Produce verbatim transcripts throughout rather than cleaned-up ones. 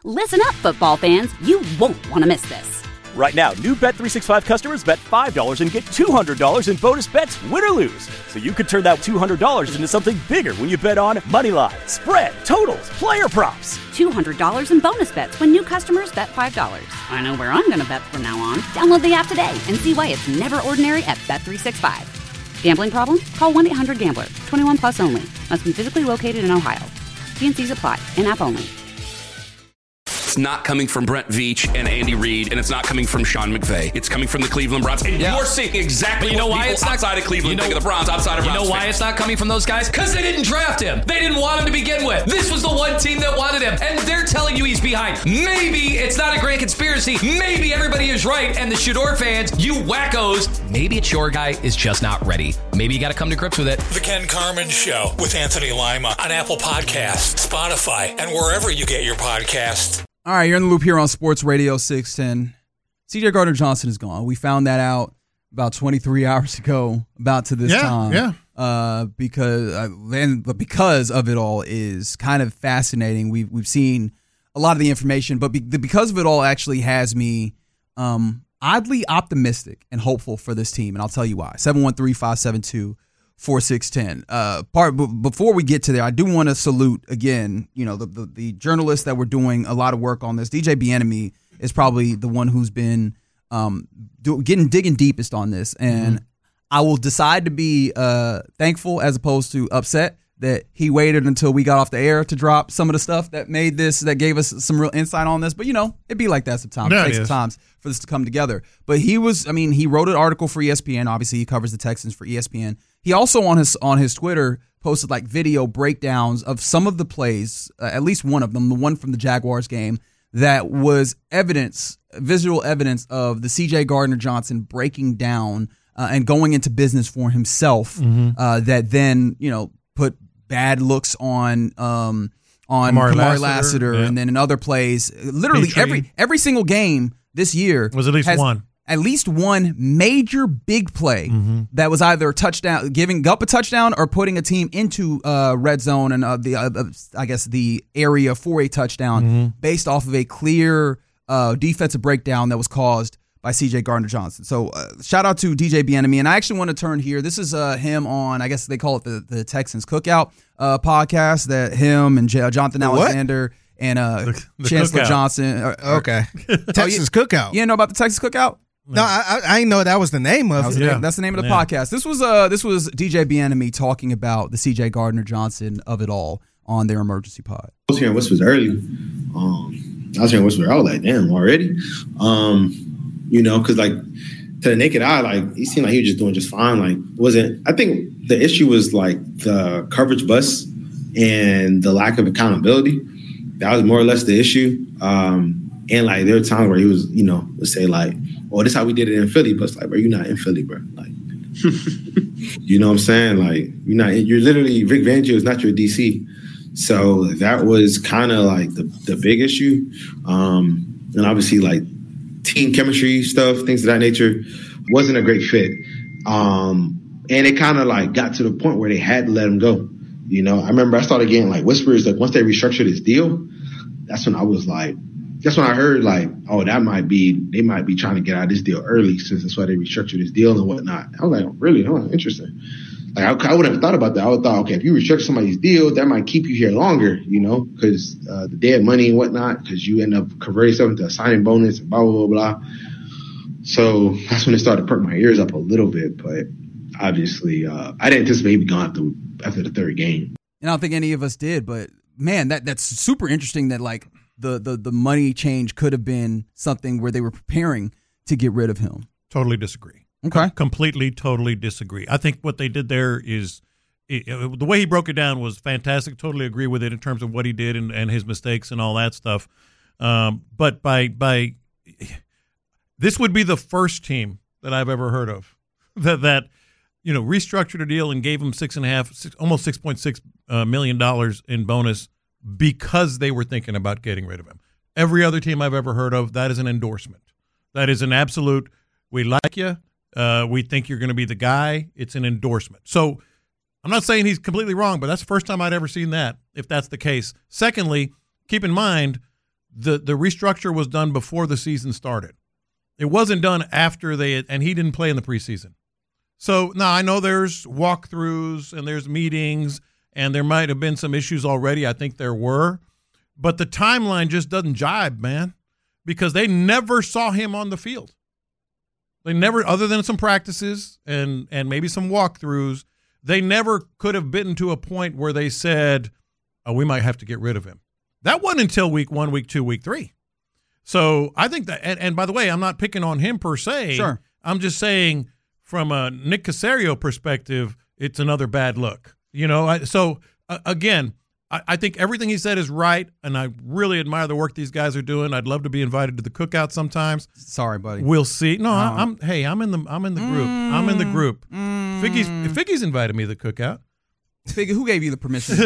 Listen up, football fans. You won't want to miss this. Right now, new Bet three sixty-five customers bet five dollars and get two hundred dollars in bonus bets, win or lose. So you could turn that two hundred dollars into something bigger when you bet on money line, spread, totals, player props. two hundred dollars in bonus bets when new customers bet five dollars. I know where I'm going to bet from now on. Download the app today and see why it's never ordinary at Bet three sixty-five. Gambling problem? Call one eight hundred gambler. twenty-one plus only. Must be physically located in Ohio. T and C's apply. In-app only. It's not coming from Brent Veach and Andy Reid, and it's not coming from Sean McVay. It's coming from the Cleveland Browns. And yeah. you're seeing exactly you know what why people it's not, outside of Cleveland you know, think of the Browns, outside of Browns. You know why fans. It's not coming from those guys? Because they didn't draft him. They didn't want him to begin with. This was the one team that wanted him, and they're telling you he's behind. Maybe it's not a grand conspiracy. Maybe everybody is right, and the Shador fans, you wackos, maybe it's your guy is just not ready. Maybe you got to come to grips with it. The Ken Carman Show with Anthony Lima on Apple Podcasts, Spotify, and wherever you get your podcasts. All right, you're in the loop here on Sports Radio six ten. C J Gardner-Johnson is gone. We found that out about twenty-three hours ago, about to this yeah, time. Yeah, uh, because uh, and but because of it all is kind of fascinating. We've we've seen a lot of the information, but be, the, because of it all actually has me um, oddly optimistic and hopeful for this team, and I'll tell you why. seven one three, five seven two, four six one zero. Uh, part b- before we get to there, I do want to salute again. You know, the, the the journalists that were doing a lot of work on this. D J Bieniemy is probably the one who's been um do, getting digging deepest on this, and mm-hmm. I will decide to be uh thankful as opposed to upset that he waited until we got off the air to drop some of the stuff that made this, that gave us some real insight on this. But, you know, it'd be like that sometimes. No, it takes it some time for this to come together. But he was, I mean, he wrote an article for E S P N. Obviously, he covers the Texans for E S P N. He also on his on his Twitter posted like video breakdowns of some of the plays, uh, at least one of them, the one from the Jaguars game, that was evidence, visual evidence of the C J Gardner-Johnson breaking down uh, and going into business for himself mm-hmm. uh, that then, you know, put bad looks on um, on Kamari, Kamari Lassiter, Lassiter yeah. and then in other plays. Literally Petrie. every every single game this year was at least has one. At least one major big play mm-hmm. that was either touchdown, giving up a touchdown or putting a team into uh, red zone and uh, the uh, I guess the area for a touchdown mm-hmm. based off of a clear uh, defensive breakdown that was caused by C J Gardner-Johnson. So uh, shout out to D J Bieniemy. And I actually want to turn here. This is uh, him on, I guess they call it the, the Texans Cookout uh, podcast that him and J- Jonathan the Alexander and uh, the, the Chancellor cookout. Johnson. Are, are, okay. Texas oh, you, Cookout. You didn't know about the Texas Cookout? No, I, I didn't know that was the name of that it. Yeah. The, that's the name of the yeah. podcast. This was uh this was D J Bieniemy talking about the C J Gardner-Johnson of it all on their emergency pod. I was hearing whispers early. Um, I was hearing whispers. I was like, damn, already? Um, you know, because like to the naked eye, like he seemed like he was just doing just fine. Like wasn't. I think the issue was like the coverage bust and the lack of accountability. That was more or less the issue. Um, and like there were times where he was, you know, would say like, "Oh, this is how we did it in Philly," but it's like, bro, you're not in Philly, bro. Like, you know what I'm saying? Like, you're not. You're literally Vic Fangio is not your D C. So that was kind of like the the big issue, um, and obviously like team chemistry stuff, things of that nature, wasn't a great fit. Um, and it kind of like got to the point where they had to let him go. You know, I remember I started getting like whispers like once they restructured his deal, that's when I was like, that's when I heard like, oh, that might be, they might be trying to get out of this deal early since that's why they restructured his deal and whatnot. I was like, really? Oh, interesting. Like I, I wouldn't have thought about that. I would have thought, okay, if you restructure somebody's deal, that might keep you here longer, you know, because uh, the dead money and whatnot, because you end up converting stuff into a signing bonus and blah, blah, blah, blah. So that's when it started to perk my ears up a little bit. But obviously, uh, I didn't anticipate he'd be gone after, after the third game. And I don't think any of us did. But, man, that that's super interesting that, like, the, the, the money change could have been something where they were preparing to get rid of him. Totally disagree. Okay. Completely, totally disagree. I think what they did there is it, it, the way he broke it down was fantastic. Totally agree with it in terms of what he did and, and his mistakes and all that stuff. Um, but by by, this would be the first team that I've ever heard of that that you know restructured a deal and gave him six and a half, six, almost six point six uh, million dollars in bonus because they were thinking about getting rid of him. Every other team I've ever heard of, that is an endorsement. That is an absolute. We like you. Uh, we think you're going to be the guy. It's an endorsement. So I'm not saying he's completely wrong, but that's the first time I'd ever seen that, if that's the case. Secondly, keep in mind, the the restructure was done before the season started. It wasn't done after they had, and he didn't play in the preseason. So now I know there's walkthroughs and there's meetings and there might have been some issues already. I think there were, but the timeline just doesn't jibe, man, because they never saw him on the field. They never, other than some practices and, and maybe some walkthroughs, they never could have bitten to a point where they said, oh, we might have to get rid of him. That wasn't until week one, week two, week three. So I think that, and, and by the way, I'm not picking on him per se. Sure. I'm just saying from a Nick Caserio perspective, it's another bad look. You know, I, so uh, again, I, I think everything he said is right, and I really admire the work these guys are doing. I'd love to be invited to the cookout sometimes. Sorry, buddy. We'll see. No, Um, I, I'm. Hey, I'm in the. I'm in the group. Mm, I'm in the group. Mm, Figgy's. Figgy's invited me to the cookout. Figgy, who gave you the permission?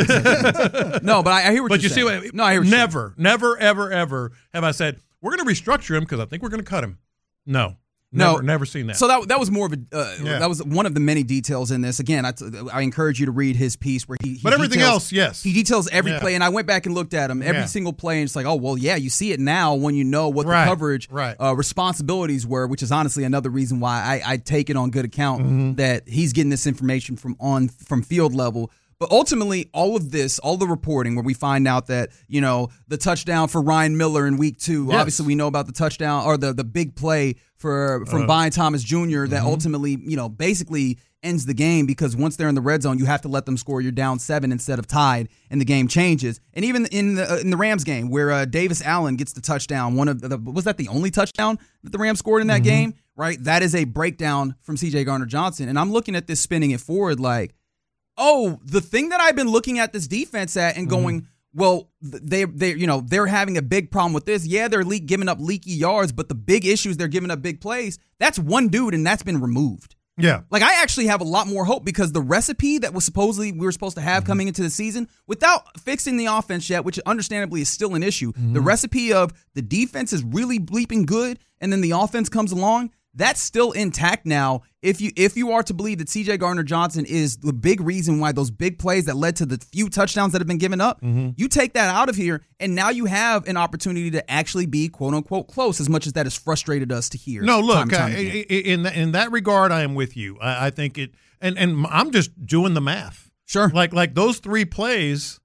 To no, but I, I hear what but you're you saying. see what? No, I hear what you're never, saying. never, ever, ever have I said we're going to restructure him because I think we're going to cut him. No. No, never, never seen that. So that that was more of a uh, Yeah. that was one of the many details in this. Again, I, I encourage you to read his piece where he. he But everything details, else, yes. he details every Yeah. play, and I went back and looked at him every Yeah. single play, and it's like, oh well, yeah, you see it now when you know what Right, the coverage right. uh, responsibilities were, which is honestly another reason why I, I take it on good account Mm-hmm. that he's getting this information from on from field level. But ultimately, all of this, all the reporting where we find out that, you know, the touchdown for Ryan Miller in week two, Yes. obviously we know about the touchdown or the, the big play for from Uh, Brian Thomas Junior that mhm. ultimately, you know, basically ends the game because once they're in the red zone, you have to let them score. You're down seven instead of tied, and the game changes. And even in the, uh, in the Rams game where uh, Davis Allen gets the touchdown, one of the, was that the only touchdown that the Rams scored in that Mhm. game? Right? That is a breakdown from C J Gardner-Johnson. And I'm looking at this, spinning it forward like, oh, the thing that I've been looking at this defense at and going, well, they they you know they're having a big problem with this. Yeah, they're le- giving up leaky yards, but the big issue is they're giving up big plays. That's one dude, and that's been removed. Yeah. Like I actually have a lot more hope because the recipe that was supposedly we were supposed to have coming into the season, without fixing the offense yet, which understandably is still an issue, the recipe of the defense is really bleeping good, and then the offense comes along. That's still intact now. If you if you are to believe that C J Gardner-Johnson is the big reason why those big plays that led to the few touchdowns that have been given up, you take that out of here, and now you have an opportunity to actually be quote unquote close. As much as that has frustrated us to hear. No, time look, and time uh, again. in that, in that regard, I am with you. I, I think it, and and I'm just doing the math. Sure, like like those three plays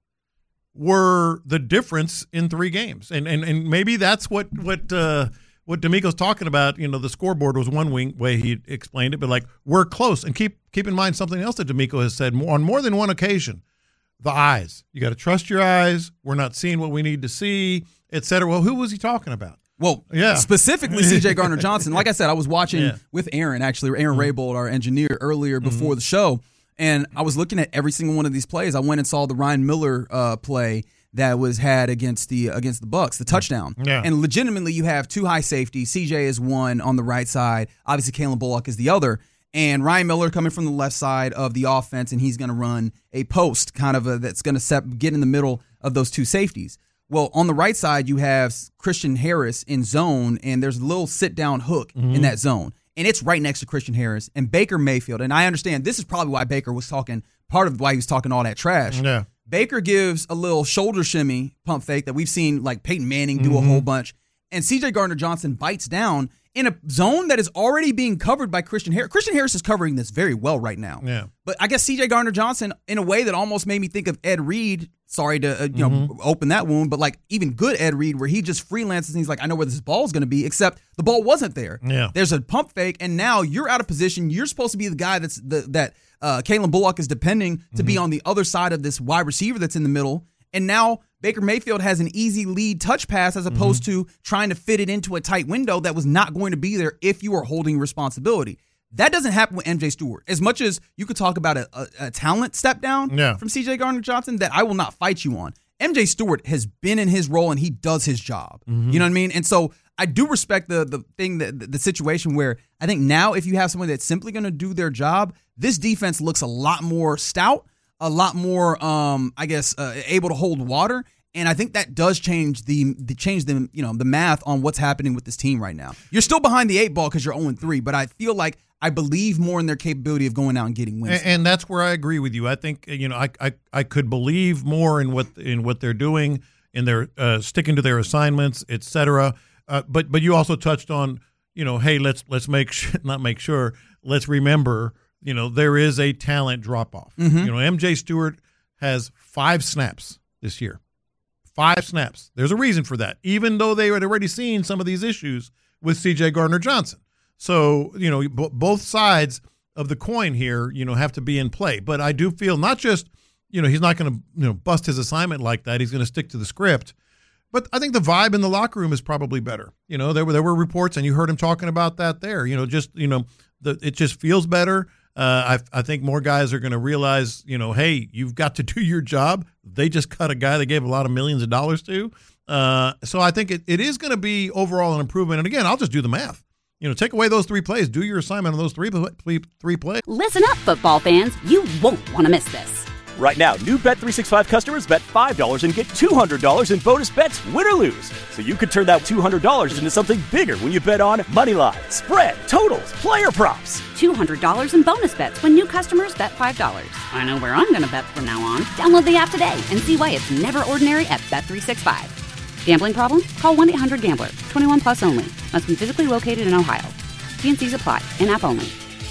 were the difference in three games, and and and maybe that's what what. Uh, What D'Amico's talking about, you know, the scoreboard was one wing, way he explained it, but like we're close. And keep keep in mind something else that D'Amico has said more, on more than one occasion: the eyes. You got to trust your eyes. We're not seeing what we need to see, et cetera. Well, who was he talking about? Well, yeah, specifically C J Gardner-Johnson. Like I said, I was watching Yeah. with Aaron, actually, Aaron Mm-hmm. Raybold, our engineer, earlier before the show, and I was looking at every single one of these plays. I went and saw the Ryan Miller uh, play that was had against the against the Bucks, the touchdown. Yeah. And legitimately, you have two high safeties. C J is one on the right side. Obviously, Kalen Bullock is the other. And Ryan Miller coming from the left side of the offense, and he's going to run a post kind of a, that's going to get in the middle of those two safeties. Well, on the right side, you have Christian Harris in zone, and there's a little sit-down hook Mm-hmm. in that zone. And it's right next to Christian Harris and Baker Mayfield. And I understand this is probably why Baker was talking, part of why he was talking all that trash. Yeah. Baker gives a little shoulder shimmy pump fake that we've seen like Peyton Manning do Mm-hmm. a whole bunch. And C J Gardner-Johnson bites down in a zone that is already being covered by Christian Harris. Christian Harris is covering this very well right now. Yeah. But I guess C J Gardner-Johnson, in a way that almost made me think of Ed Reed. Sorry to uh, you Mm-hmm. know open that wound, but like even good Ed Reed, where he just freelances and he's like, I know where this ball is going to be, except the ball wasn't there. Yeah. There's a pump fake, and now you're out of position. You're supposed to be the guy that's the, that uh, Kalen Bullock is depending to be on the other side of this wide receiver that's in the middle. And now Baker Mayfield has an easy lead touch pass as opposed to trying to fit it into a tight window that was not going to be there if you are holding responsibility. That doesn't happen with M J Stewart. As much as you could talk about a, a, a talent step down Yeah. from C J Gardner-Johnson that I will not fight you on. M J Stewart has been in his role and he does his job. Mm-hmm. You know what I mean? And so I do respect the the thing that the situation where I think now if you have someone that's simply going to do their job, this defense looks a lot more stout, a lot more, um, I guess, uh, able to hold water. And I think that does change the, the change the you know the math on what's happening with this team right now. You're still behind the eight ball because you're oh and three, but I feel like I believe more in their capability of going out and getting wins. And, and that's where I agree with you. I think you know I I, I could believe more in what in what they're doing in their uh, sticking to their assignments, et cetera. Uh, but but you also touched on, you know, hey, let's let's make sure, not make sure, let's remember, you know, there is a talent drop off. Mm-hmm. You know, M J Stewart has five snaps this year. Five snaps. There's a reason for that, even though they had already seen some of these issues with C J Gardner-Johnson. So, you know, b- both sides of the coin here, you know, have to be in play. But I do feel not just, you know, he's not going to, you know, bust his assignment like that. He's going to stick to the script. But I think the vibe in the locker room is probably better. You know, there were there were reports, and you heard him talking about that there. You know, just, you know, the, it just feels better. Uh, I I think more guys are going to realize, you know, hey, you've got to do your job. They just cut a guy they gave a lot of millions of dollars to. Uh, so I think it, it is going to be overall an improvement. And again, I'll just do the math. You know, take away those three plays, do your assignment on those three three, three plays. Listen up, football fans. You won't want to miss this. Right now, new Bet three sixty-five customers bet five dollars and get two hundred dollars in bonus bets, win or lose. So you could turn that two hundred dollars into something bigger when you bet on money line, spread, totals, player props. two hundred dollars in bonus bets when new customers bet five dollars. I know where I'm going to bet from now on. Download the app today and see why it's never ordinary at Bet three sixty-five. Gambling problem? Call one eight hundred gambler. twenty-one plus only. Must be physically located in Ohio. T and C's apply. In-app only.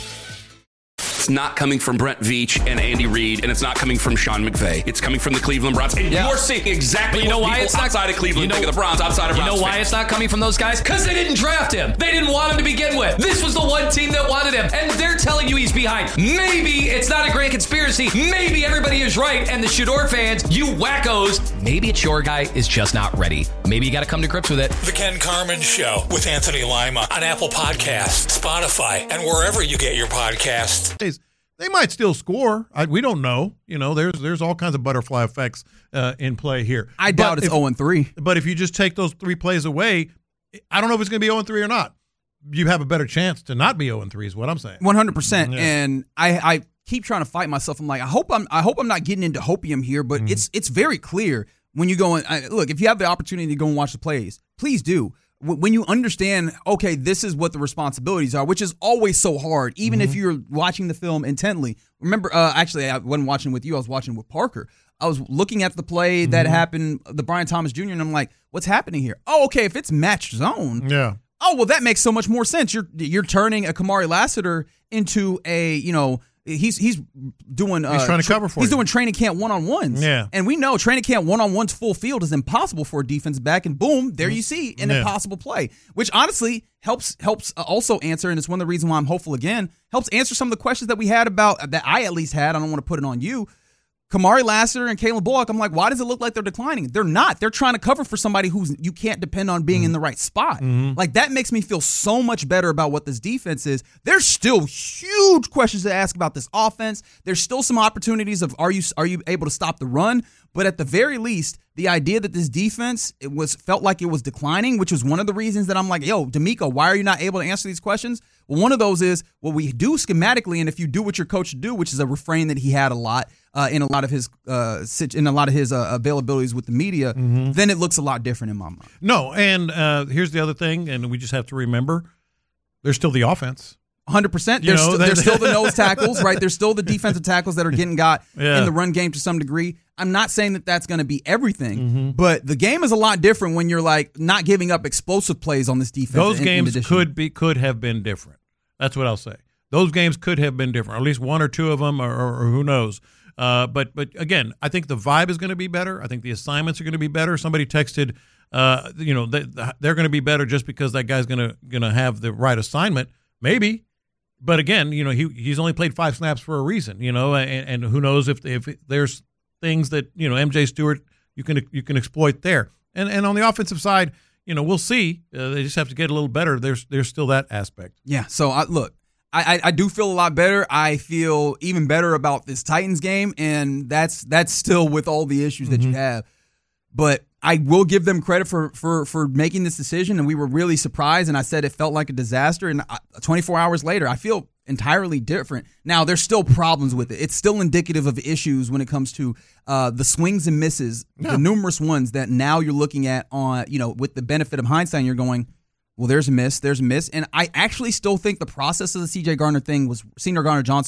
It's not coming from Brent Veach and Andy Reid, and it's not coming from Sean McVay. It's coming from the Cleveland Browns. And Yeah. you're seeing exactly But you know what why people it's not- outside of Cleveland you know- think of the Browns, outside of You Browns know why fans. it's not coming from those guys? Because they didn't draft him. They didn't want him to begin with. This was the one team that wanted him, and they're telling you he's behind. Maybe it's not a grand conspiracy. Maybe everybody is right, and the Shador fans, you wackos, maybe it's your guy is just not ready. Maybe you got to come to grips with it. The Ken Carmen Show with Anthony Lima on Apple Podcasts, Spotify, and wherever you get your podcasts. They might still score. I, we don't know. You know, there's there's all kinds of butterfly effects uh, in play here. I doubt But it's if- oh and three. But if you just take those three plays away, I don't know if it's going to be oh and three or not. You have a better chance to not be oh and three is what I'm saying. one hundred percent. Yeah. And I, I keep trying to fight myself. I'm like, I hope I'm I hope I'm not getting into hopium here, but Mm-hmm. it's it's very clear when you go and I, look, if you have the opportunity to go and watch the plays, please do. W- When you understand, okay, this is what the responsibilities are, which is always so hard, even Mm-hmm. if you're watching the film intently. Remember, uh, actually, I wasn't watching with you. I was watching with Parker. I was looking at the play Mm-hmm. that happened, the Brian Thomas Junior, and I'm like, what's happening here? Oh, okay, if it's match zone, Yeah. oh, well, that makes so much more sense. You're you're turning a Kamari Lassiter into a, you know, he's he's doing uh, He's trying to cover for he's you. doing training camp one on ones. Yeah. And we know training camp one on ones full field is impossible for a defense back, and boom, there you see an Yeah. impossible play, which honestly helps helps uh, also answer, and it's one of the reasons why I'm hopeful again, helps answer some of the questions that we had about that I at least had. I don't want to put it on you. Kamari Lassiter and Kalen Bullock, I'm like, why does it look like they're declining? They're not. They're trying to cover for somebody who's you can't depend on being in the right spot. Like, that makes me feel so much better about what this defense is. There's still huge questions to ask about this offense. There's still some opportunities of are you are you able to stop the run? But at the very least, the idea that this defense it was felt like it was declining, which was one of the reasons that I'm like, yo, D'Amico, why are you not able to answer these questions? Well, one of those is what we do schematically, and if you do what your coach should do, which is a refrain that he had a lot uh, in a lot of his uh, sit- in a lot of his uh, availabilities with the media, then it looks a lot different in my mind. No, and uh, here's the other thing, and we just have to remember, there's still the offense. one hundred percent. You There's, know, st- they- there's still the nose tackles, right? There's still the defensive tackles that are getting got Yeah. in the run game to some degree. I'm not saying that that's going to be everything, Mm-hmm. but the game is a lot different when you're like not giving up explosive plays on this defense. Those in- in games addition. could be could have been different. That's what I'll say. Those games could have been different, or at least one or two of them, or, or, or who knows. Uh, but but again, I think the vibe is going to be better. I think the assignments are going to be better. Somebody texted, uh, you know, they, they're going to be better just because that guy's going to going to have the right assignment. Maybe, but again, you know, he he's only played five snaps for a reason. You know, and, and who knows if if there's things that you know M J Stewart you can you can exploit there. And and on the offensive side, you know, we'll see. Uh, they just have to get a little better. There's there's still that aspect. Yeah. So I, look, I, I I do feel a lot better. I feel even better about this Titans game, and that's that's still with all the issues that you have. But I will give them credit for for for making this decision, and we were really surprised. And I said it felt like a disaster. And twenty-four hours later, I feel entirely different. Now, there's still problems with it. It's still indicative of issues when it comes to uh, the swings and misses, Yeah. the numerous ones that now you're looking at on, you know, with the benefit of hindsight, you're going, well, there's a miss, there's a miss. And I actually still think the process of the C J Gardner thing was, Senior Gardner Johnson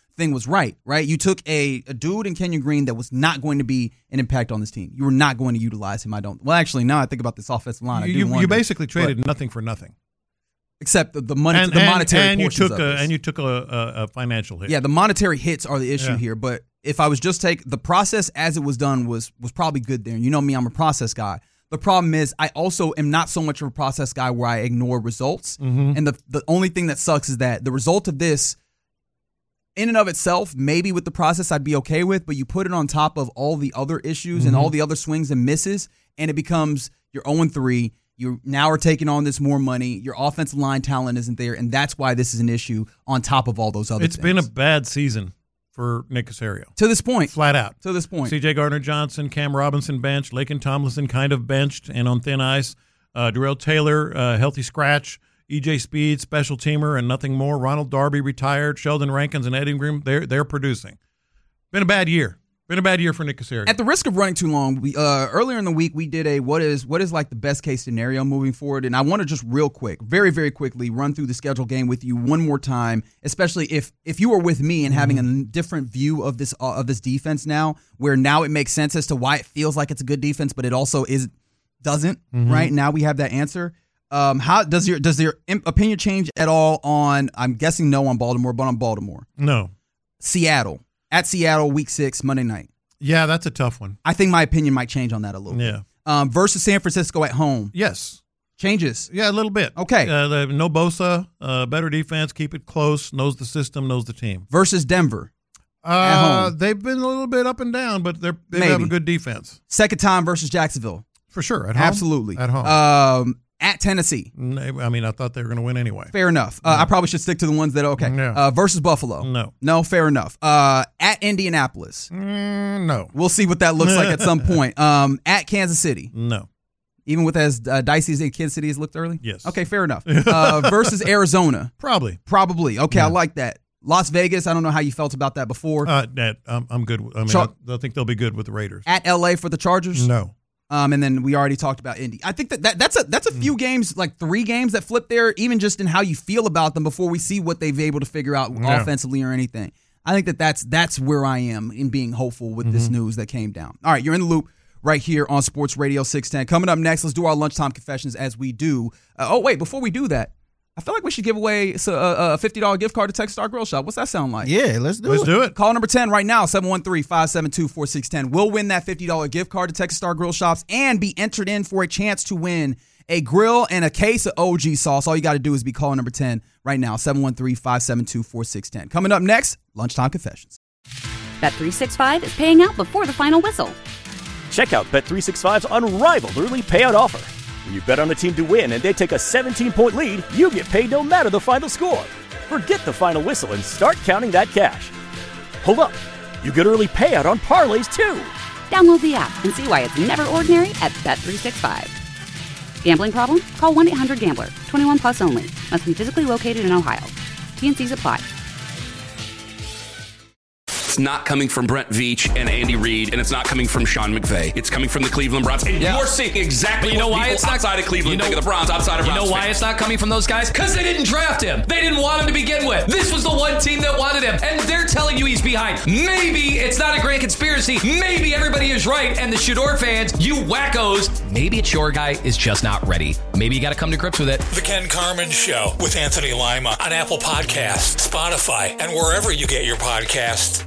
thing was right, right? You took a, a dude in Kenyon Green that was not going to be an impact on this team. You were not going to utilize him. I don't. Well, actually, now I think about this offensive line. I do You, wonder, you basically traded but, nothing for nothing. Except the, the money, and, the and, monetary and you portions took of a, this. and you took a, a, a financial hit. Yeah, the monetary hits are the issue Yeah. here. But if I was just take the process as it was done was was probably good there. And you know me, I'm a process guy. The problem is I also am not so much of a process guy where I ignore results. Mm-hmm. And the the only thing that sucks is that the result of this, in and of itself, maybe with the process I'd be okay with, but you put it on top of all the other issues Mm-hmm. and all the other swings and misses, and it becomes you're oh and three. You now are taking on this more money. Your offensive line talent isn't there, and that's why this is an issue on top of all those other It's things. been a bad season for Nick Caserio. To this point. Flat out. To this point. C J Gardner-Johnson, Cam Robinson benched, Laken Tomlinson kind of benched and on thin ice. Uh, Darrell Taylor, uh, healthy scratch. E J Speed, special teamer, and nothing more. Ronald Darby retired. Sheldon Rankins and Eddie Ingram, they're, they're producing. Been a bad year. Been a bad year for Nick Caserio. At the risk of running too long, we uh, earlier in the week we did a what is what is like the best case scenario moving forward, and I want to just real quick, very very quickly, run through the schedule game with you one more time, especially if if you were with me and having a different view of this uh, of this defense now, where now it makes sense as to why it feels like it's a good defense, but it also is doesn't. Mm-hmm. Right now we have that answer. Um, how does your does your opinion change at all on? I'm guessing no on Baltimore, but on Baltimore, No. Seattle at Seattle, week six, Monday night. Yeah, that's a tough one. I think my opinion might change on that a little Yeah. bit. Um, versus San Francisco at home. Yes. Changes. Yeah, a little bit. Okay. Uh, the, no Bosa, uh, better defense, keep it close, knows the system, knows the team. Versus Denver. Uh, home. They've been a little bit up and down, but they're, they Maybe. have a good defense. Second time versus Jacksonville. For sure. At home? Absolutely. At home. Um, at Tennessee. I mean, I thought they were going to win anyway. Fair enough. Uh, I probably should stick to the ones that are okay. Yeah. Uh, versus Buffalo. No. No, fair enough. Uh, at Indianapolis. Mm, no. We'll see what that looks like at some point. Um, at Kansas City. No. Even with as uh, dicey as Kansas City has looked early? Yes. Okay, fair enough. Uh, versus Arizona. Probably. Probably. Okay, I like that. Las Vegas, I don't know how you felt about that before. Uh, that, I'm, I'm good. I mean, Char- I, I think they'll be good with the Raiders. At L A for the Chargers? No. Um, and then we already talked about Indy. I think that, that that's a that's a few games, like three games that flip there, even just in how you feel about them before we see what they've able to figure out Yeah. offensively or anything. I think that that's that's where I am in being hopeful with Mm-hmm. this news that came down. All right, you're in the loop right here on Sports Radio six ten. Coming up next, let's do our lunchtime confessions as we do. Uh, oh wait, before we do that, I feel like we should give away a, a fifty dollars gift card to Texas Star Grill Shop. What's that sound like? Yeah, let's do Let's it. do it. Call number ten right now, seven one three, five seven two, four six one zero. We'll win that fifty dollars gift card to Texas Star Grill Shops and be entered in for a chance to win a grill and a case of O G sauce. All you got to do is be calling number ten right now, seven one three, five seven two, four six one zero. Coming up next, Lunchtime Confessions. Bet three sixty-five is paying out before the final whistle. Check out Bet three sixty-five's unrivaled early payout offer. When you bet on a team to win and they take a seventeen-point lead, you get paid no matter the final score. Forget the final whistle and start counting that cash. Hold up. You get early payout on parlays, too. Download the app and see why it's never ordinary at Bet three sixty-five. Gambling problem? Call one eight hundred gambler. twenty-one plus only. Must be physically located in Ohio. T and C's apply. It's not coming from Brent Veach and Andy Reid, and it's not coming from Sean McVay. It's coming from the Cleveland Browns. And Yeah. you're seeing exactly But you know what why people it's not outside of Cleveland you know, think of the Browns, outside of You Browns know why fans. it's not coming from those guys? Because they didn't draft him. They didn't want him to begin with. This was the one team that wanted him, and they're telling you he's behind. Maybe it's not a grand conspiracy. Maybe everybody is right, and the Shador fans, you wackos, maybe it's your guy is just not ready. Maybe you got to come to grips with it. The Ken Carmen Show with Anthony Lima on Apple Podcasts, Spotify, and wherever you get your podcasts.